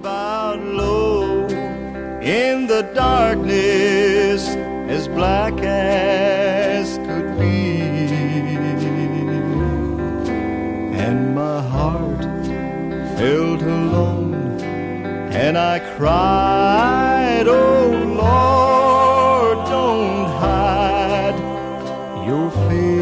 bowed low in the darkness, as black as could be, and my heart felt alone, and I cried, oh Lord, don't hide your face